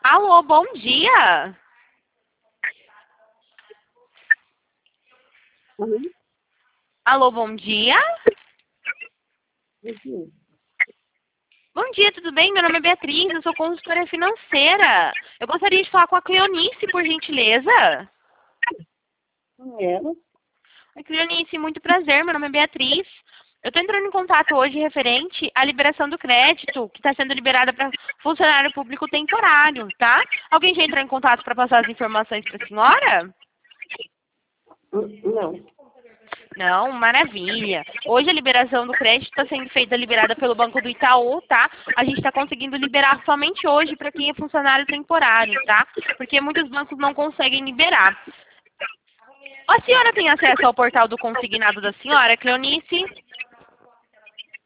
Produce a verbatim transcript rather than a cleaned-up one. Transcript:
Alô, bom dia. Oi? Alô, bom dia. Aqui. Bom dia, tudo bem? Meu nome é Beatriz, eu sou consultora financeira. Eu gostaria de falar com a Cleonice, por gentileza. Com ela? Oi, Cleonice, muito prazer, meu nome é Beatriz. Eu estou entrando em contato hoje referente à liberação do crédito, que está sendo liberada para funcionário público temporário, tá? Alguém já entrou em contato para passar as informações para a senhora? Hum, Não. Não, maravilha. Hoje a liberação do crédito está sendo feita liberada pelo Banco do Itaú, tá? A gente está conseguindo liberar somente hoje para quem é funcionário temporário, tá? Porque muitos bancos não conseguem liberar. A senhora tem acesso ao portal do consignado da senhora, Cleonice?